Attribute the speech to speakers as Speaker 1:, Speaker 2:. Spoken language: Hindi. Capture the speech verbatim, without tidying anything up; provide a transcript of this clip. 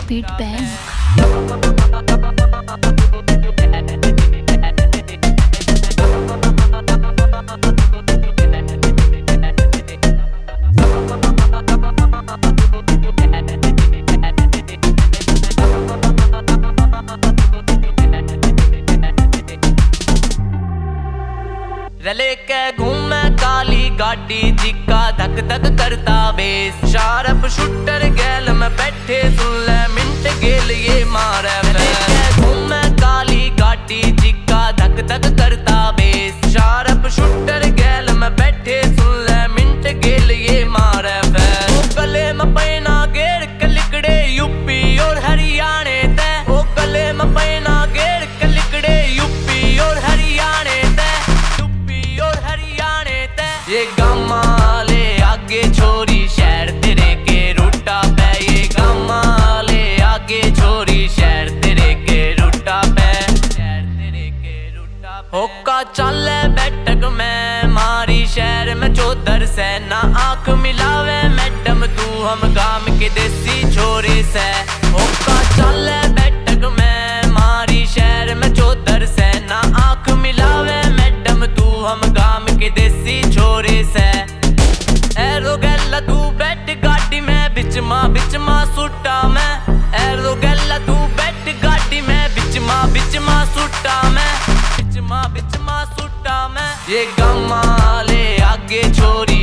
Speaker 1: रिपीट पे है।
Speaker 2: रले के घूमे काली गाड़ी जिका धक धक करता बेस। शार्प शूटर गैल में बैठे सुन ले मिंट गेल ये मारे। रले के घूमे काली गाड़ी जिका धक धक करता बेस। शार्प शूटर गैल में बैठे सुन ले मिंट गेल ये मारे। ओ गले में पैना गेर कलिकड़े यूपी और हरियाणे ते। ओ गले में पैना गेर कलिकड़े यूपी और हरियाणे ते। ये गामा ले आगे छोरी शहर तेरे के रूटा पे। ये गामा ले आगे छोरी शहर तेरे के रूटा पे। शहर तेरे के रूटा पे होका चले बैठक में मारी शहर में चौधर से। ना आंख मिलावे मैडम तू हम गाम के देसी छोरी से। होका चले बैठक में मारी शहर में चौधर से। ना आंख मिलावे मैडम तू हम गाम के देसी छोरी से। एरो गैला तू बैठ गाड़ी में बिच मां बिच मां सुट्टा में। एरो गैला तू बैठ गाड़ी में बिच मां बिच मां सुट्टा में। बिच मां बिच मां सुट्टा में ये गामा ले आगे छोरी